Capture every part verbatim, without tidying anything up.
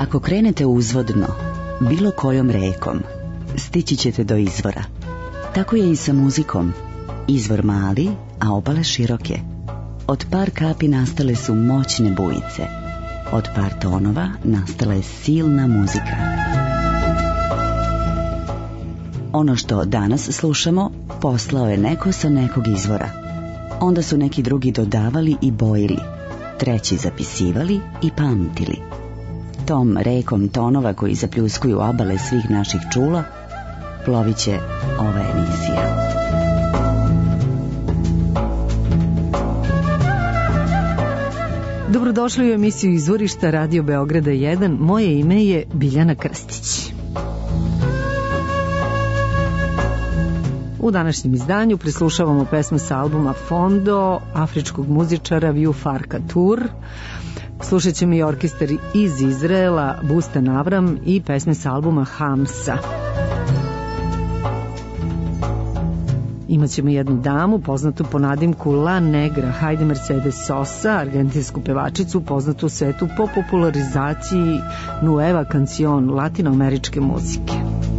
Ako krenete uzvodno, bilo kojom rekom, stići ćete do izvora. Tako je i sa muzikom. Izvor mali, a obale široke. Od par kapi nastale su moćne bujice. Od par tonova nastala je silna muzika. Ono što danas slušamo poslao je neko sa nekog izvora. Onda su neki drugi dodavali i bojili, treći zapisivali i pamtili. Tom rekom tonova koji zapljuskuju obale svih naših čula plovit će ova emisija. Dobrodošli u emisiju Izvorišta Radio Beograda jedan. Moje ime je Biljana Krstić. U današnjem izdanju prislušavamo pesme sa albuma Fondo afričkog muzičara Viu Farka Tour. Slušat ćemo i orkestar iz Izraela Bustan Avram i pesme sa albuma Hamsa. Imaćemo jednu damu poznatu po nadimku La Negra, Heidi Mercedes Sosa, argentinsku pevačicu poznatu u svetu po popularizaciji Nueva Canción latinoameričke muzike.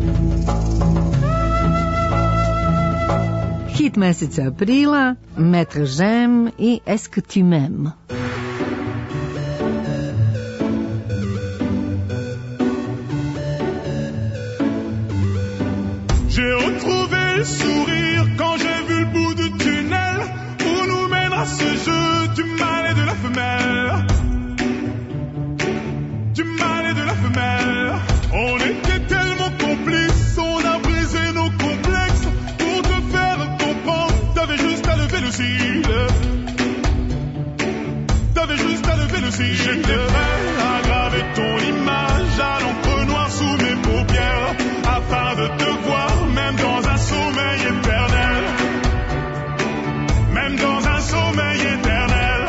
Hit meseca aprila, Maître J'aime i Est-ce que tu m'aimes? J'ai retrouvé le sourire quand j'ai vu le bout du tunnel où nous mènera ce jeu du mâle et de la femelle. Du mâle et de la femelle. On était tellement complices, on a brisé nos complexes pour te faire comprendre. T'avais juste à lever le cil. T'avais juste à lever le cil. J'étais prêt à graver ton image à l'encre noire sous mes paupières afin de te voir même dans un sommeil éternel. Même dans un sommeil éternel.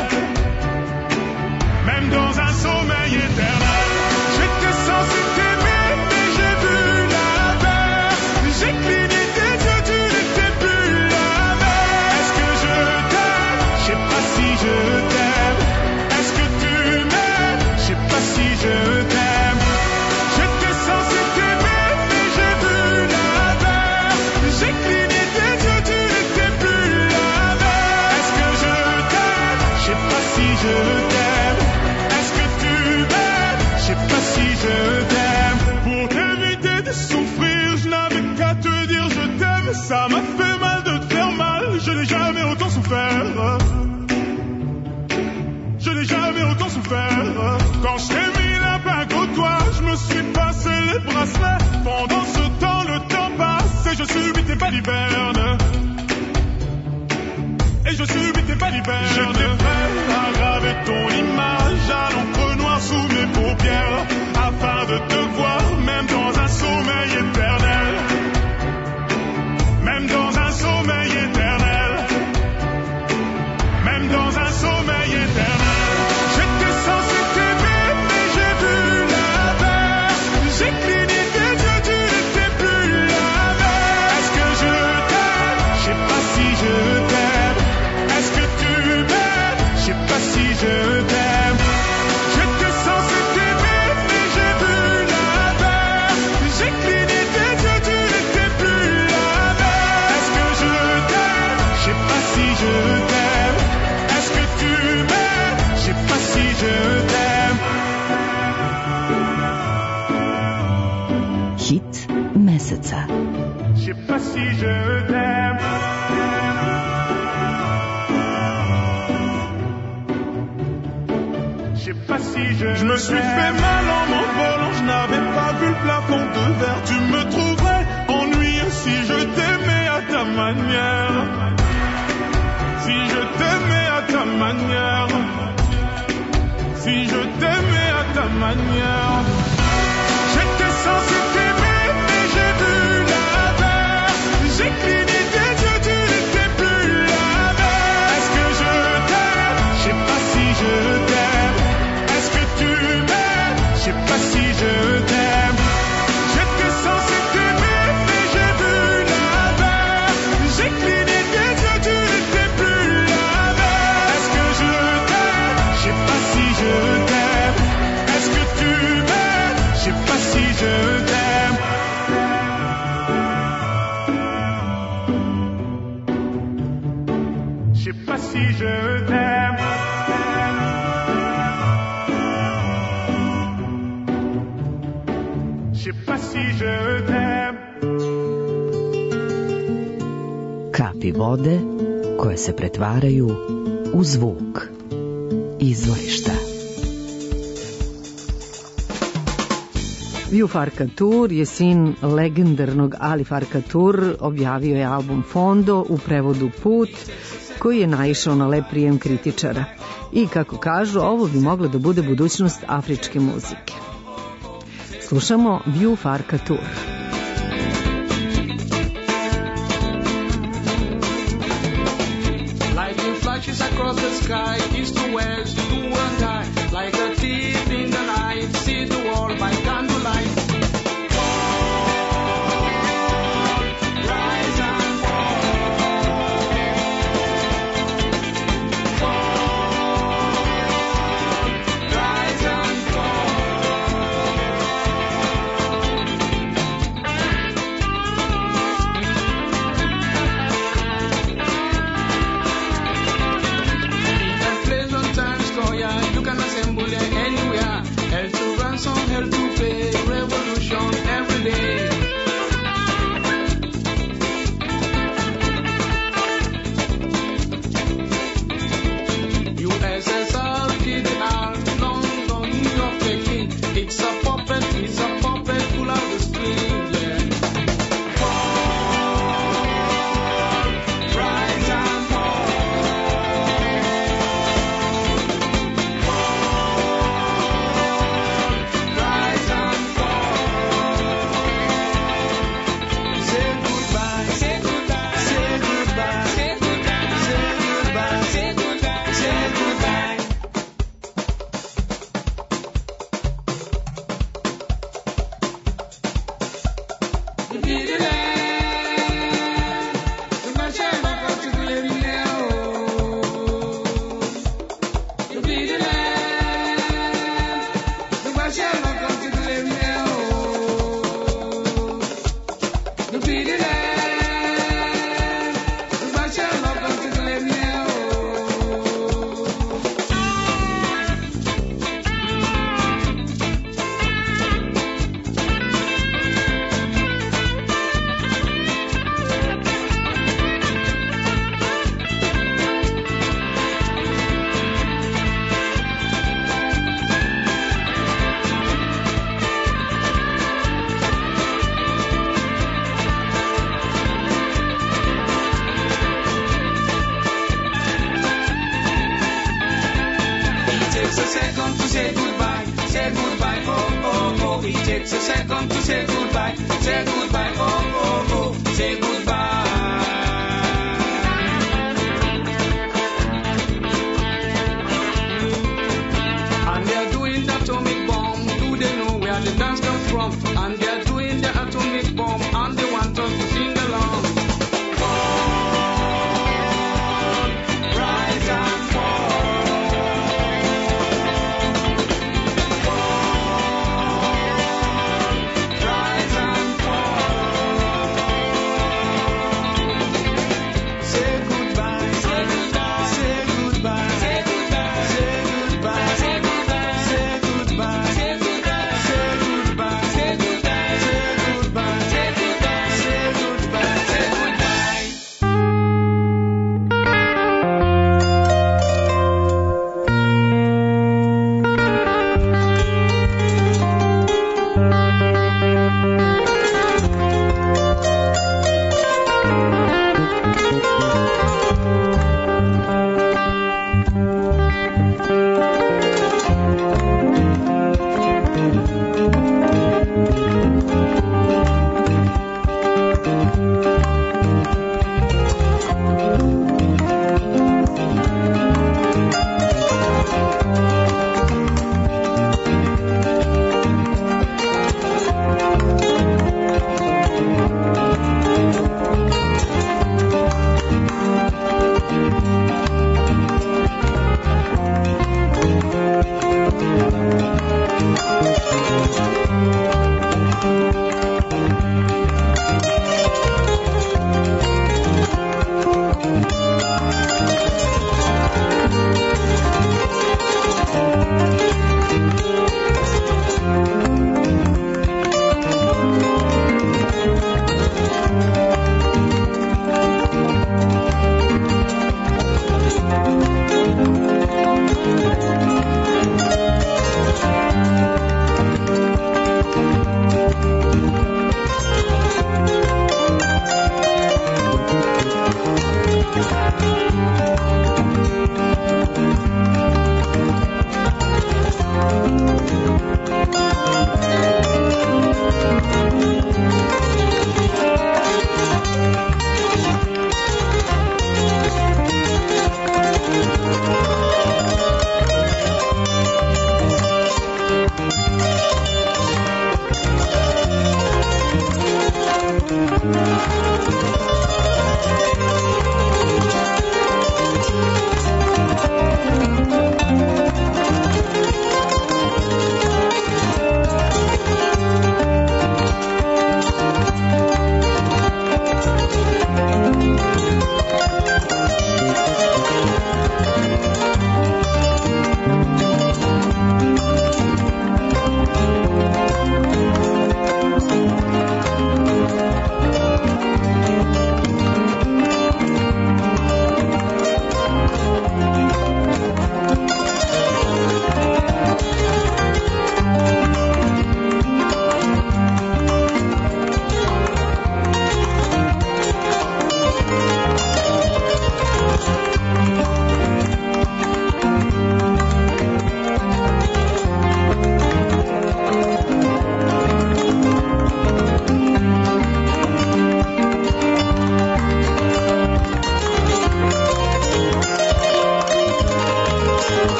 Même dans un sommeil éternel. J'étais censé t'aimer mais j'ai vu l'inverse. J'ai cligné tes yeux, tu n'étais plus la même. Est-ce que je t'aime? Je sais pas si je t'aime. Est-ce que tu m'aimes? Je sais pas si je t'aime. J'étais censé t'aimer mais j'ai vu l'inverse. J'ai cligné tes yeux, tu n'étais plus la même. Est-ce que je t'aime? Je sais pas si je t'aime. Est-ce que tu m'aimes? Je sais pas si je t'aime. Pour t'éviter de souffrir, je n'avais qu'à te dire je t'aime. Ça m'a fait mal de te faire mal. Je n'ai jamais autant souffert. Je n'ai jamais autant souffert. Quand je t'ai mis la bague au doigt, je me suis passé les bracelets. Pendant ce temps, le temps passe et je subis tes balivernes. Et je subis tes balivernes. J'étais prêt à graver ton image à l'encre noire sous mes paupières afin de te voir même dans un sommeil éternel. Même dans un sommeil éternel. Même dans un sommeil éternel. J'étais censé t'aimer mais j'ai vu l'inverse. J'ai cligné tes yeux, tu n'étais plus la même. Est-ce que je t'aime? Je sais pas si je t'aime. Est-ce que tu m'aimes? Je sais pas si je t'aime. J'étais censé t'aimer mais j'ai vu l'inverse. J'ai cligné tes yeux, tu n'étais plus la même. Est-ce que je t'aime? Je sais pas si je t'aime. Est-ce que tu m'aimes? Je sais pas si je t'aime. Hit meseca. Je sais pas si je t'aime. Je sais pas si je Je me suis fait mal en m'envolant, je n'avais pas vu le plafond de verre. Tu me trouverais ennuyeux si je t'aimais à ta manière. Si je t'aimais à ta manière. Si je t'aimais à ta manière. J'étais censé t'aimer mais j'ai vu l'inverse. J'ai cligné tes yeux, tu n'étais plus la même. Est-ce que je t'aime? Je sais pas si je t'aime. Est-ce que tu m'aimes? Je sais pas si je t'aime. J'étais censé t'aimer mais j'ai vu l'inverse. J'ai cligné tes yeux, tu n'étais plus la même. Est-ce que je t'aime? Je sais pas si je t'aime. Est-ce que tu m'aimes? si je t'aime. Kapi vode koje se pretvaraju u zvuk izvorišta. Viju Farkatur je sin legendarnog Ali Farkatur, objavio je album Fondo u prevodu Put, koji je naišao na lep prijem kritičara. I kako kažu, ovo bi mogla da bude budućnost afričke muzike. Slušamo Viju Farkatur. Lightning flashes across the sky, east to west, to and high, like a thief in the night, see the world by candlelight. Rise and fall.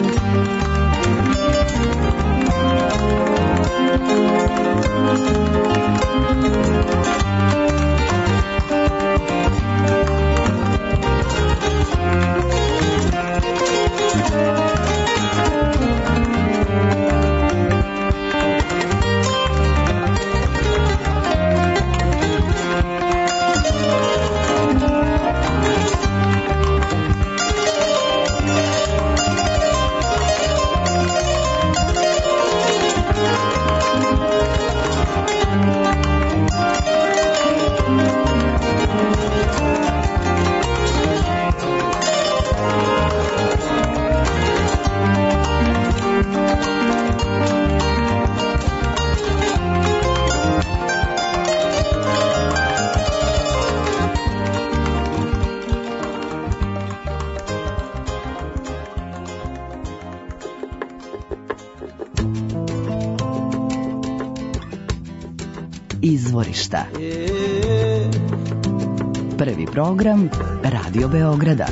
Izvorišta. Prvi program Radio Beograda.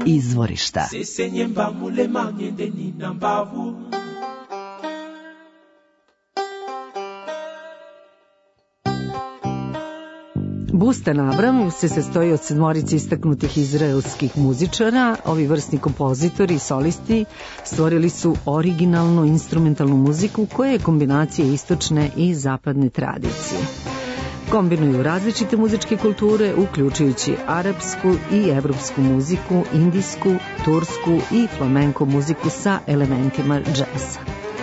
Izvorišta. Bustan Abram se sastoji od sedmorice istaknutih izraelskih muzičara. Ovi vrsni kompozitori i solisti stvorili su originalnu instrumentalnu muziku koja je kombinacija istočne i zapadne tradicije. Kombinuju različite muzičke kulture, uključujući arapsku i evropsku muziku, indijsku, tursku i flamenko muziku sa elementima džeza.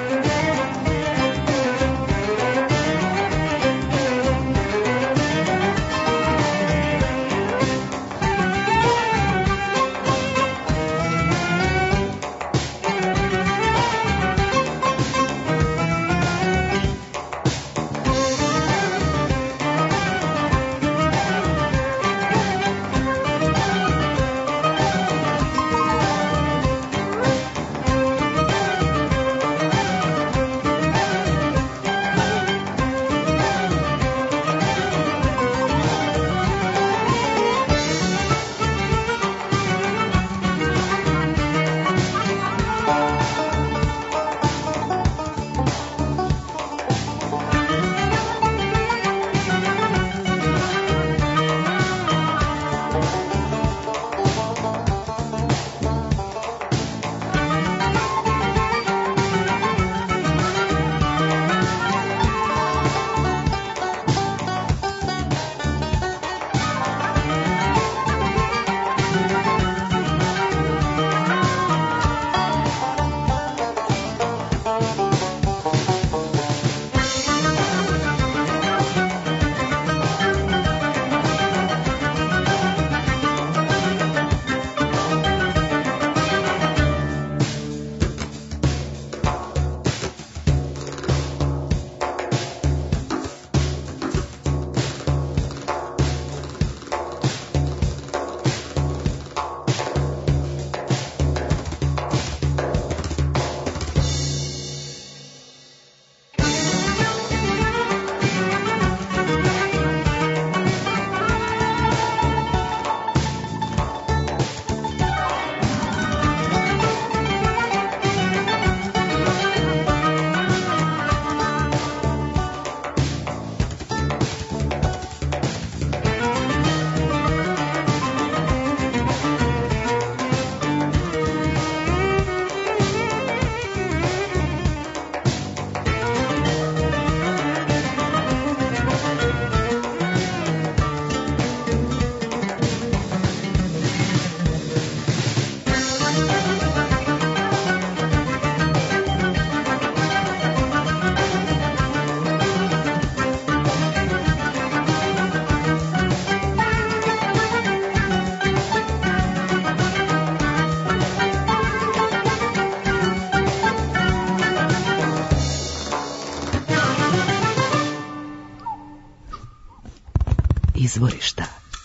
Izvorišta.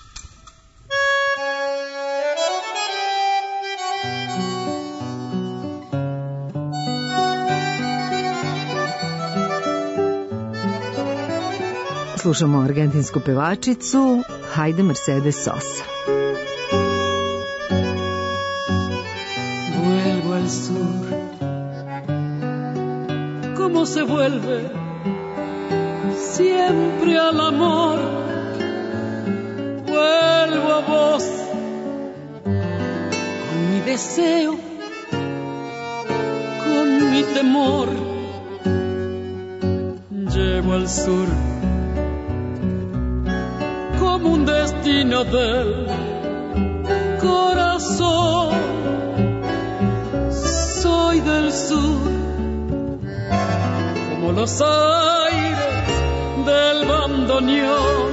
Slušamo argentinsku pevačicu Hayde Mercedes Sosa. Vuelvo al sur, como se vuelve siempre al amor. Vuelvo a vos con mi deseo, con mi temor. Llevo al sur como un destino del corazón. Soy del sur como los aires del bandoneón.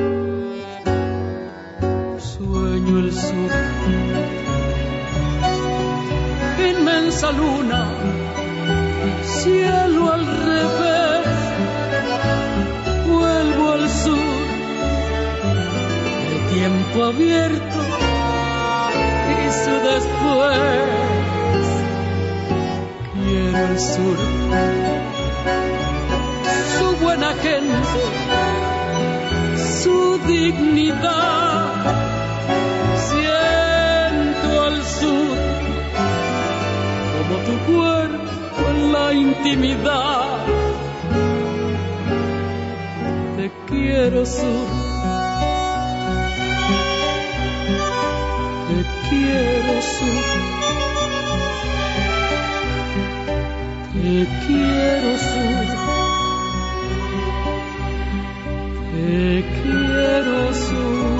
Sueño el sur, inmensa luna, cielo al revés. Vuelvo al sur, el tiempo abierto y su después. Quiero el sur, su buena gente, su dignidad. Siento al sur intimidad. Te quiero, Sur. Te quiero, Sur. Te quiero, Sur. Te quiero, Sur.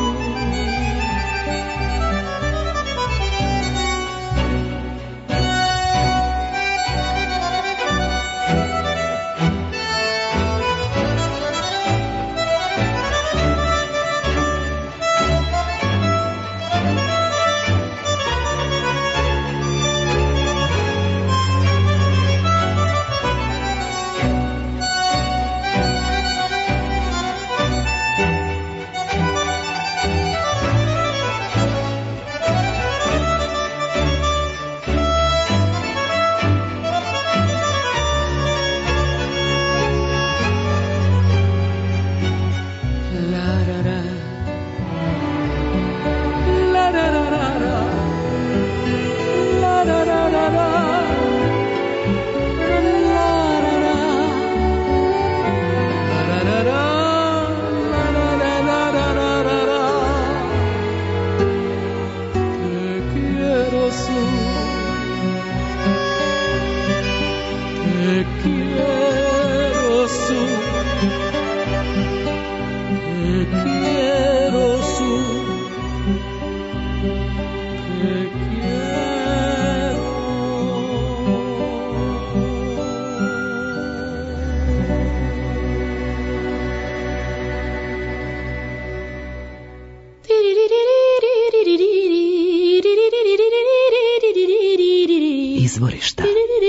Izvorišta.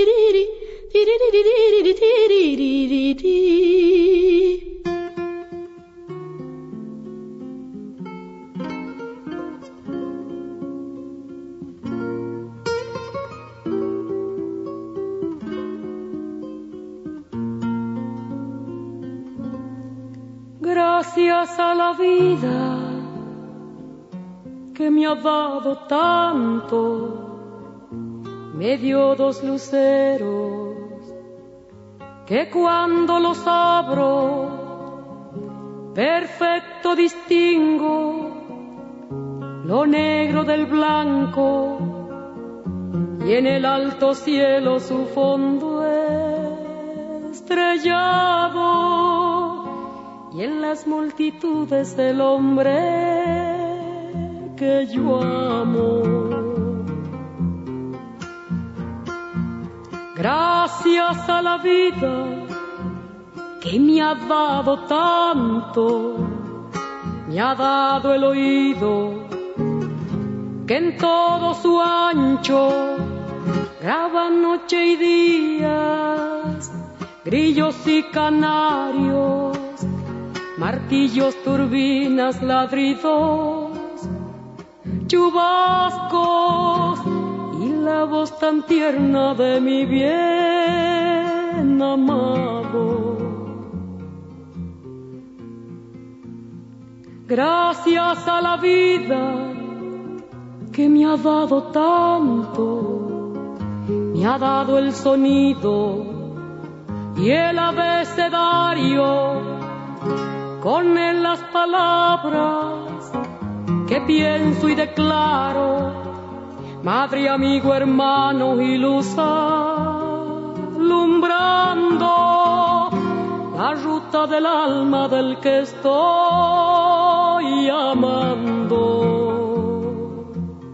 Gracias a la vida que me ha dado tanto. Me dio dos luceros que cuando los abro perfecto distingo lo negro del blanco y en el alto cielo su fondo estrellado y en las multitudes del hombre que yo amo. Gracias a la vida que me ha dado tanto, me ha dado el oído que en todo su ancho graba noche y días, grillos y canarios, martillos, turbinas, ladridos, chubascos y la voz tan tierna de mi bien amado. Gracias a la vida que me ha dado tanto, me ha dado el sonido y el abecedario, con él las palabras que pienso y declaro. Madre, amigo, hermano y luz alumbrando la ruta del alma del que estoy amando.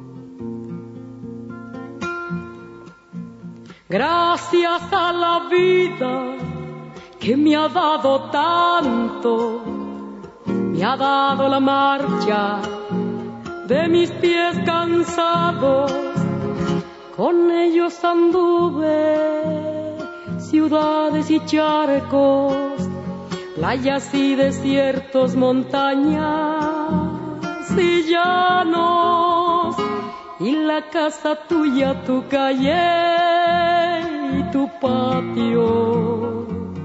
Gracias a la vida que me ha dado tanto, me ha dado la marcha de mis pies cansados, con ellos anduve ciudades y charcos, playas y desiertos, montañas y llanos, y la casa tuya, tu calle y tu patio.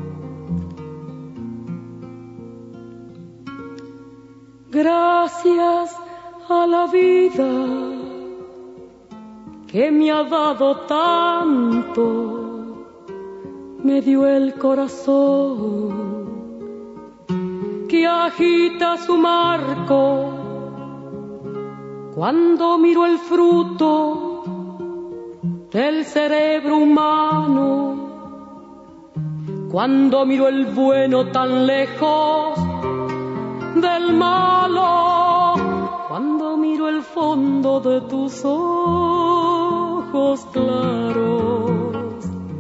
Gracias a la vida que me ha dado tanto, me dio el corazón que agita su marco cuando miro el fruto del cerebro humano, cuando miro el bueno tan lejos del malo, cuando miro el fondo de tus ojos claros.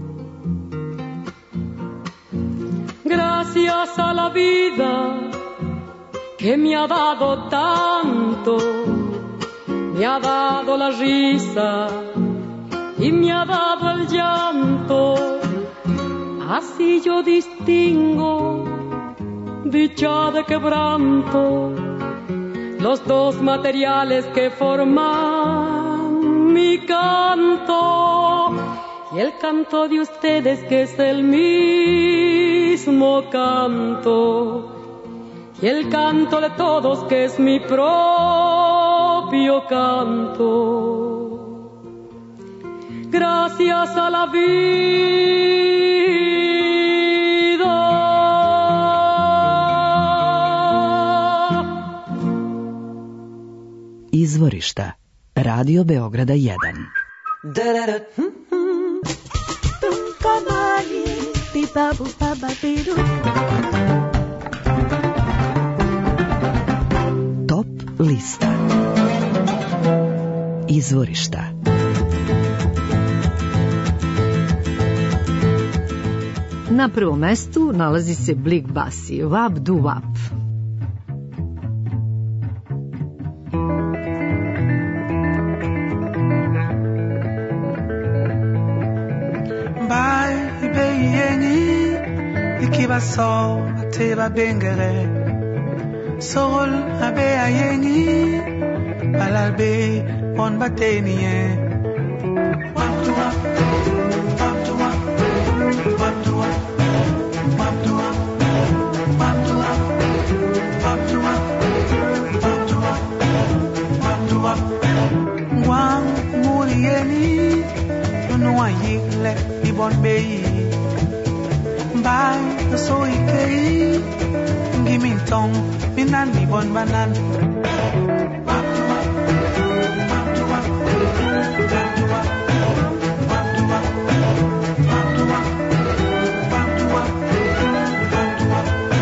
Gracias a la vida que me ha dado tanto, me ha dado la risa y me ha dado el llanto. Así yo distingo dicha de quebranto, los dos materiales que forman mi canto, y el canto de ustedes que es el mismo canto, y el canto de todos que es mi propio canto. Gracias a la vida. Izvorišta. Radio Beograda jedan. Top lista. Izvorišta. Na prvom mestu nalazi se Blik Basi, Wap Du Wap. Sol ateba bengere sol abe ayengi balalbe on batenie waptua waptua waptua waptua waptua waptua waptua waptua wang murieni no ayile ibon bei bye so ikei ngimi tong minani bon banan waptua waptua waptua waptua waptua waptua waptua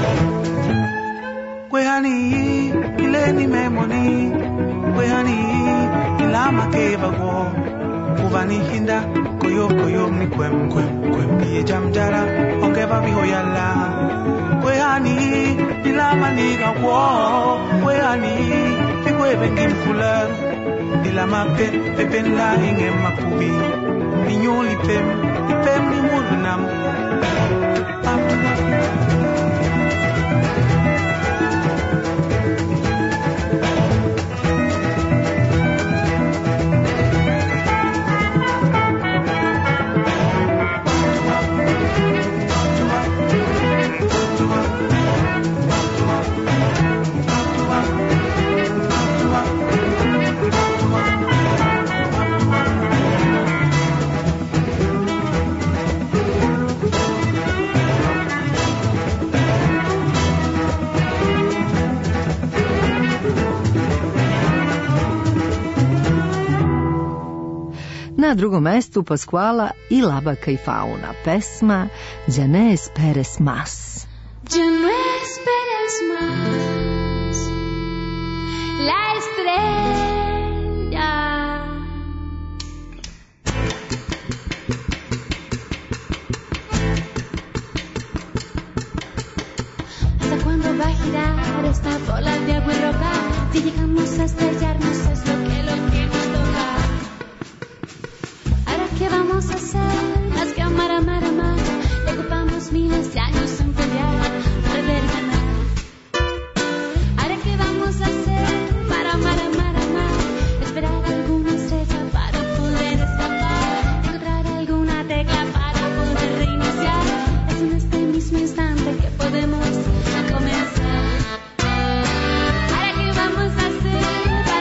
kwehani ileni memoni kwehani ilama kebago ubani hinda koyo koyo ni kwem kwem kwem biye jamjara onge babi hoyala kwehani ilama ni gawo kwehani fikwe bengim kula ilama pe pepen la inge makubi ninyoli pem pem ni mulnam Na drugom mestu Pasquala i Labaka i Fauna, pesma Ya no esperes más. Ya no esperes más la estrella. ¿Hasta cuándo va a girar esta bola de agua y roca? Si llegamos a estrellarnos es lo que lo que nos toca. ¿Qué vamos a hacer? Más que amar, amar, amar. Le ocupamos miles de años en pelear, perder y ganar. Ahora qué vamos a hacer para amar, amar, amar. Esperar alguna estrella para poder escapar. Encontrar alguna tecla para poder reiniciar. Es en este mismo instante que podemos comenzar. Ahora qué vamos a hacer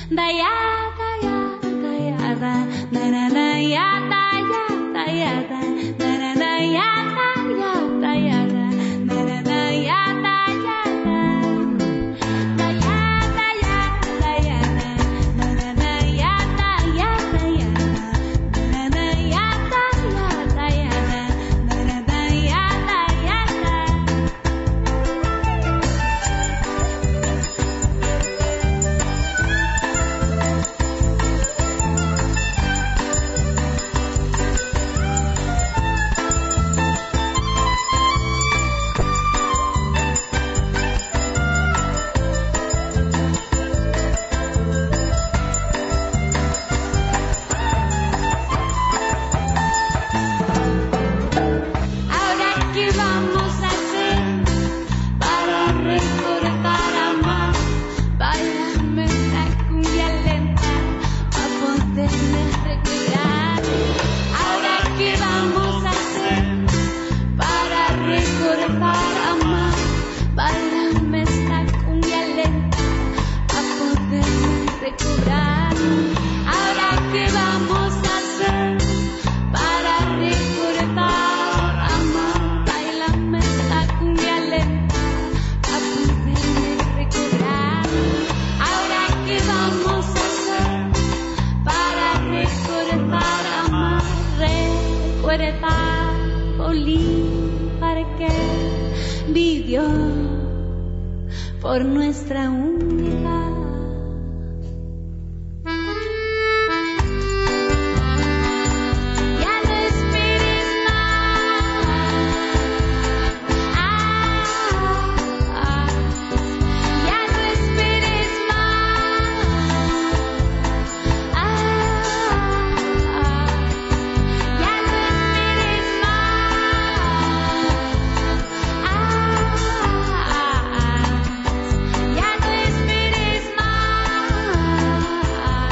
Por nuestra única. Ya no esperes más. Ah, ah, ya no esperes más. Ah, ah, ya no esperes más. Ah, ah. Ya no esperes más.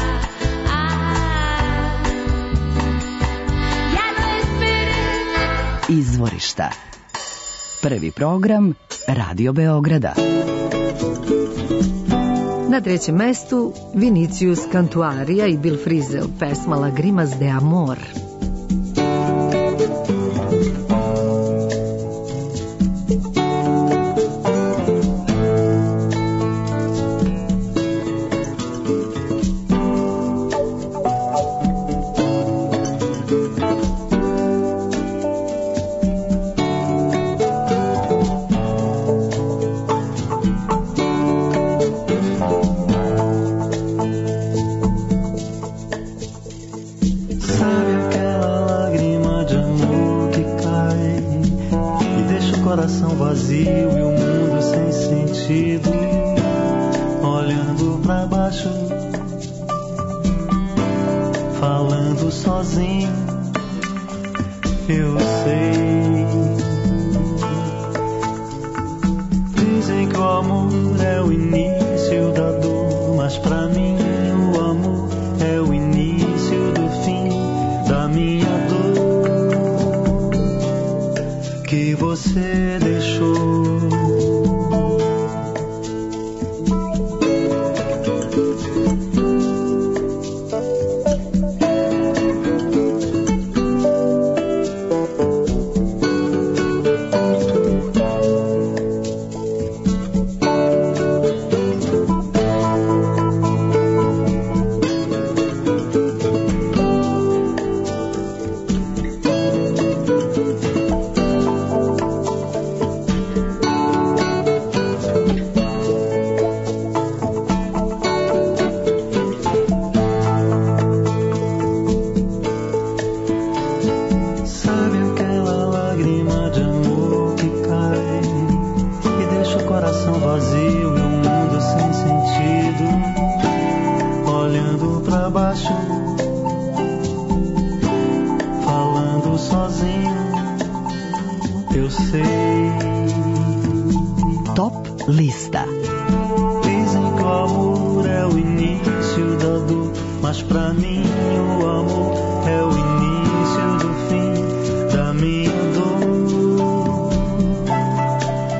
Ya no esperes. Izvorišta. Prvi program Radio Beograda. Na trećem mestu Vinicius Cantuaria i Bill Frisell, pesma Lagrimas de Amor.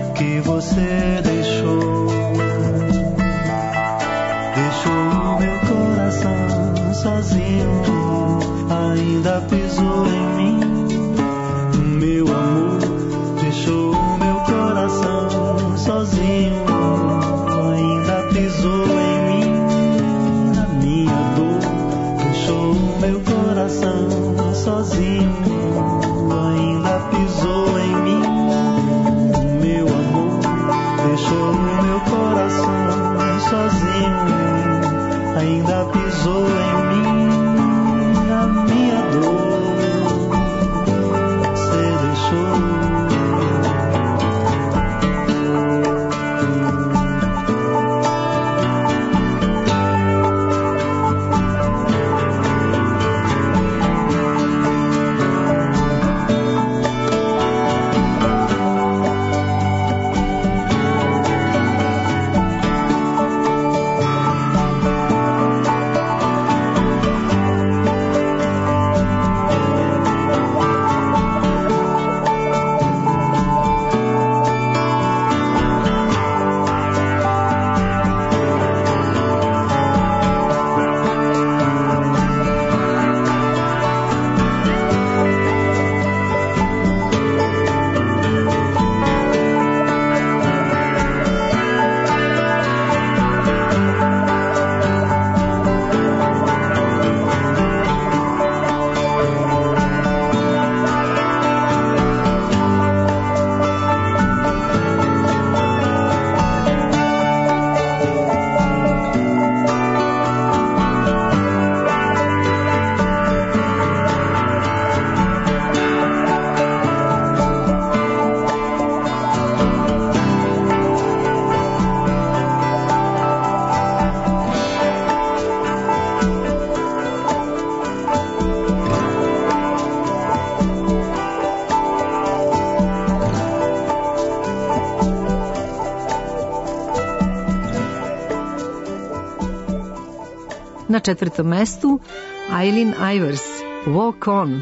Deixou o meu coração sozinho, ainda pisou em mim. O meu amor deixou o meu coração sozinho, ainda pisou em mim. A minha dor deixou o meu coração sozinho, ainda pisou em mim. O meu amor deixou o meu coração sozinho, ainda pisou em mim. A minha dor você deixou. Na četvrtom mestu Eileen Ivers, Walk On.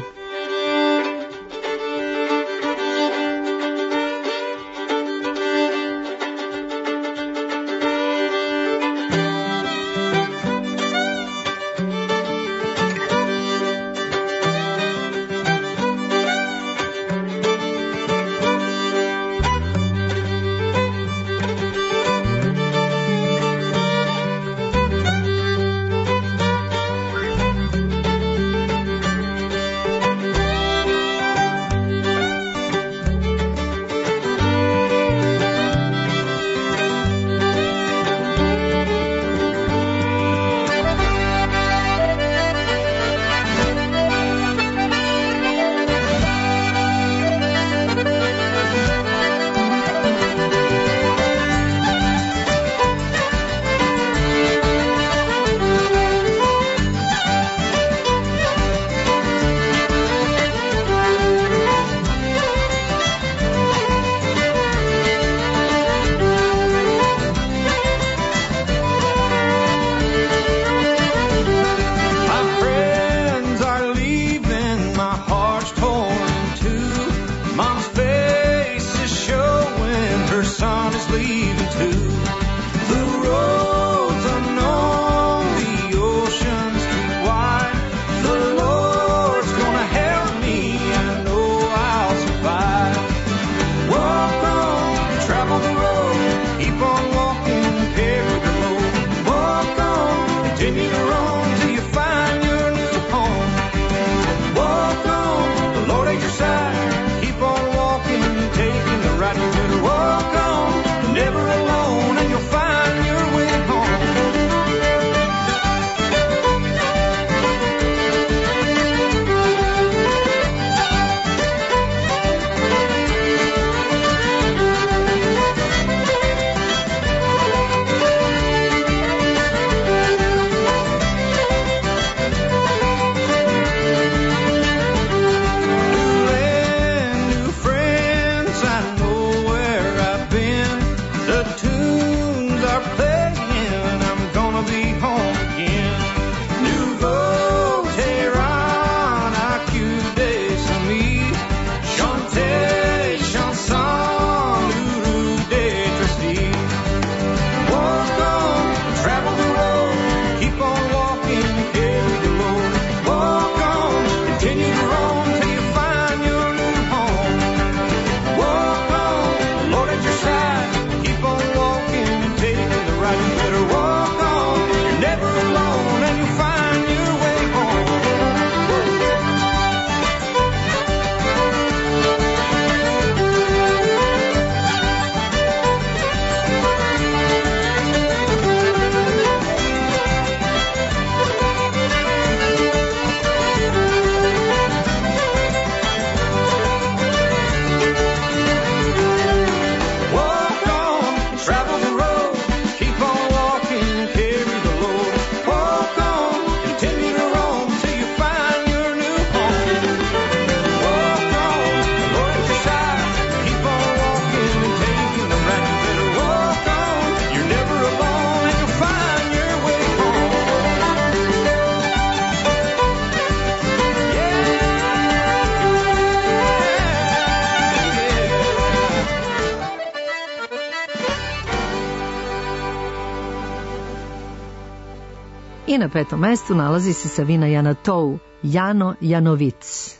I na petom mestu nalazi se Savina Janatou, Jano Janovic.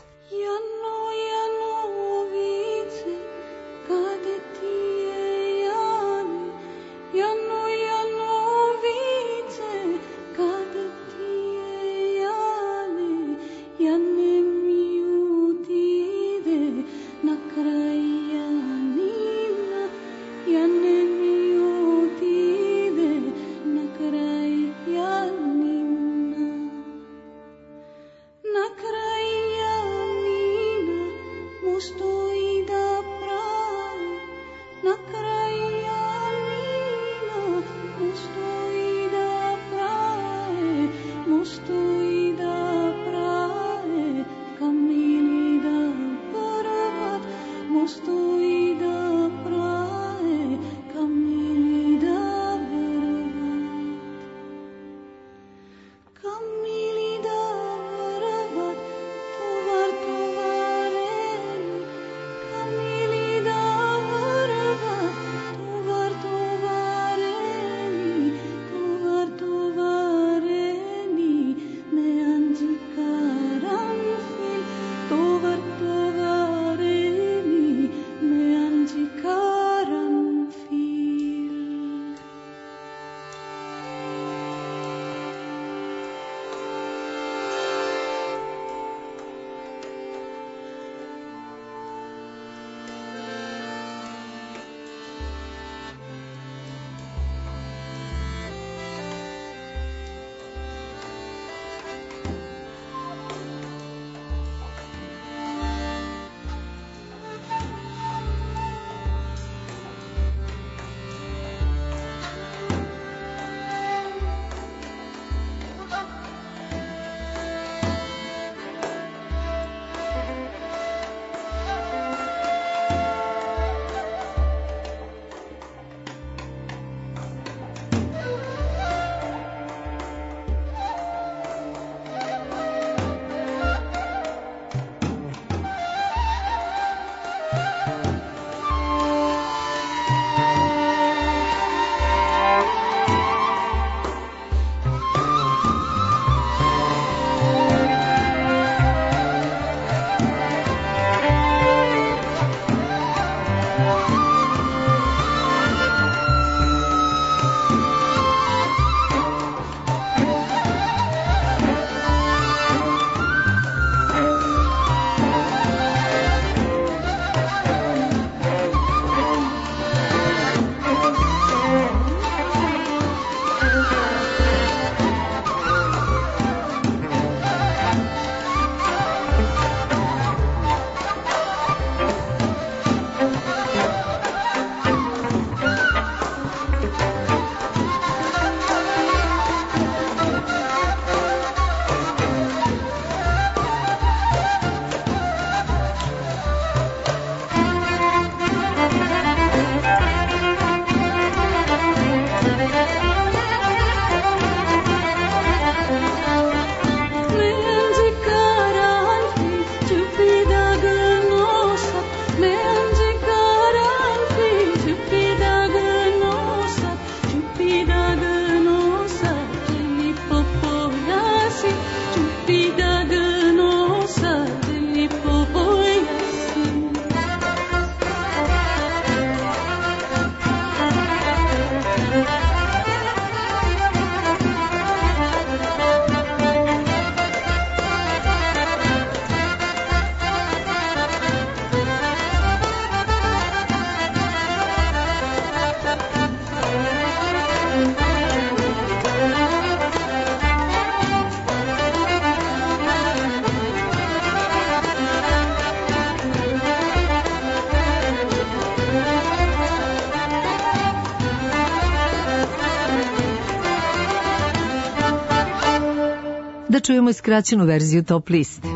Da čujemo iskraćenu verziju top liste.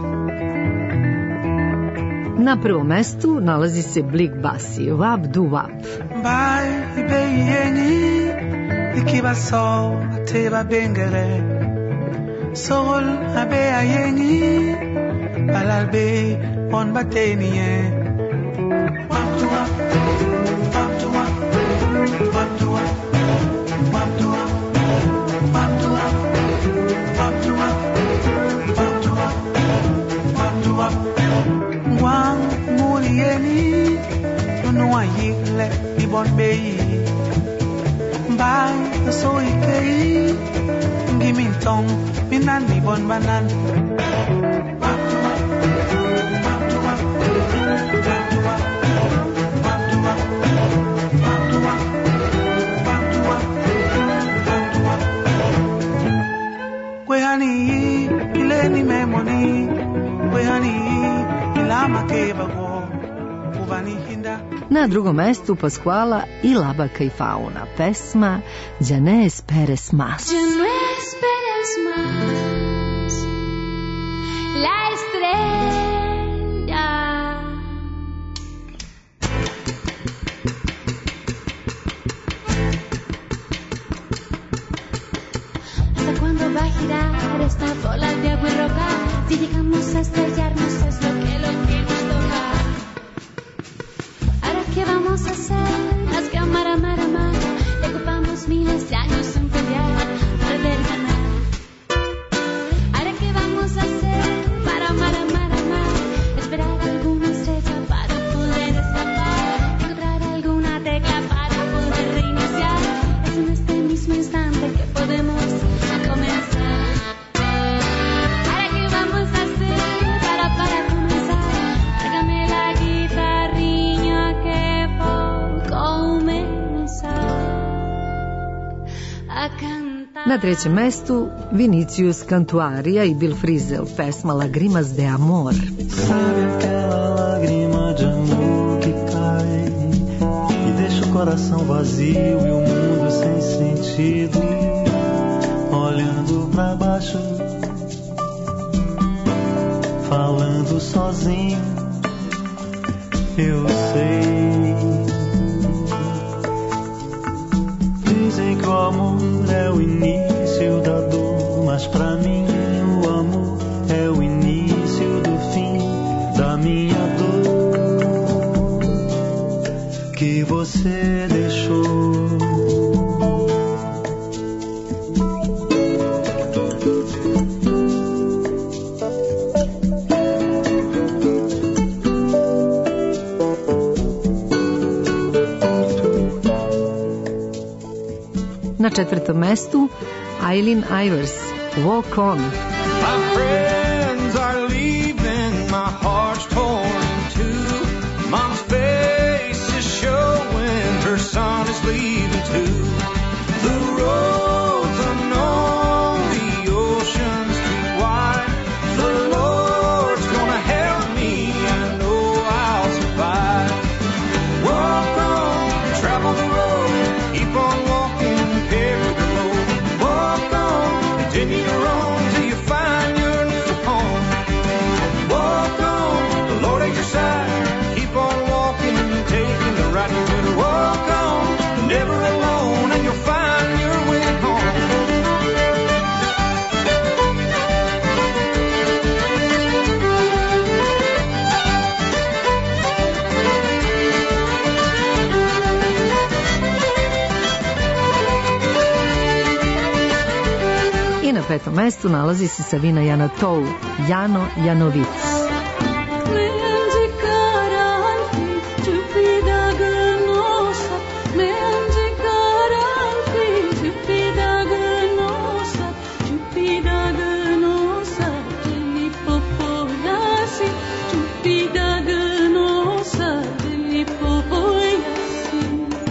Na prvom mestu nalazi se Blik Basi, Wap Du Wap. Bye, beyeni, ikiba so, teba bengere, sol abe ayeni, balalbe, on bateniye. Wap Du Wap, Wap Du Wap, Wap Du Wap, Wap Du Wap, Wap Du Wap. bon beyi Bye so ikei Gimme tong Minan mi bon banan Kwehani Ileni memoni Kwehani Ilama kebago Uvani hinda Na drugom mestu Pasquala i Labaka i Fauna, pesma Ja ne esperes mas. Ya no esperes más la estrella. ¿Hasta cuándo va a girar esta bola de agua y roca? Si llegamos a estrellarnos es lo que, lo que nos toca. Ahora qué vamos a hacer, las que amar, amar, amar. Le ocupamos miles de años en pelear, perder, ganar. Ahora qué vamos a hacer para amar, amar, amar. Esperar alguna estrella para poder escapar, encontrar alguna tecla para poder reiniciar. Es en este mismo instante que podemos comenzar. Ahora qué vamos a hacer para, para comenzar. Tráigame la guitarrinha que vou começar a cantar. Na trećem mestu Vinicius Cantuaria i Bill Frisell, pesma Lágrimas de Amor. Sabe aquela lágrima de amor que cai e deixa o coração vazio e o mundo sem sentido, olhando pra baixo, falando sozinho. Eu sei. Dizem que o amor é o início da dor, mas pra mim o amor é o início do fim da minha dor que você deixou. Na četvrtom mestu Eileen Ivers, Walk On. My friends are leaving, my heart's torn in two. Mom's face is showing, her son is leaving too. The road's unknown, the ocean's too wide. The Lord's gonna help me, I know I'll survive. Walk on, travel the road, keep on walking, carry the load. Walk on, continue your own till you find your new home. Walk on, the Lord at your side. Keep on walking, taking the right road. Walk on, never alone, and you'll find your way home. I na petom mestu nalazi se Savina Janatou, Jano Janovic. Me indicaram-te, estúpida ganosa. Me indicaram-te, estúpida ganosa. Estúpida ganosa, de popoiasi. Estúpida ganosa, de popoiasi.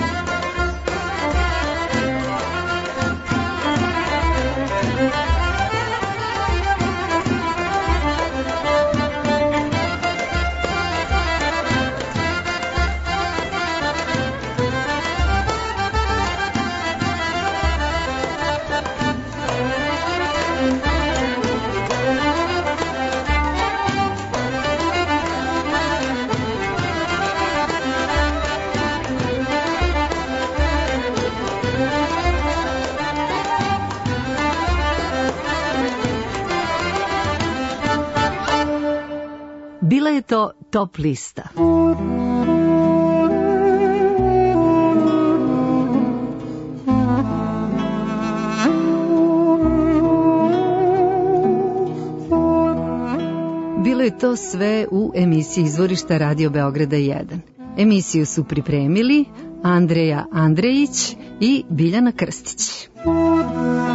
Bila je to top lista. Bilo je to sve u emisiji Izvorišta Radio Beograda jedan. Emisiju su pripremili Andreja Andrejić i Biljana Krstić.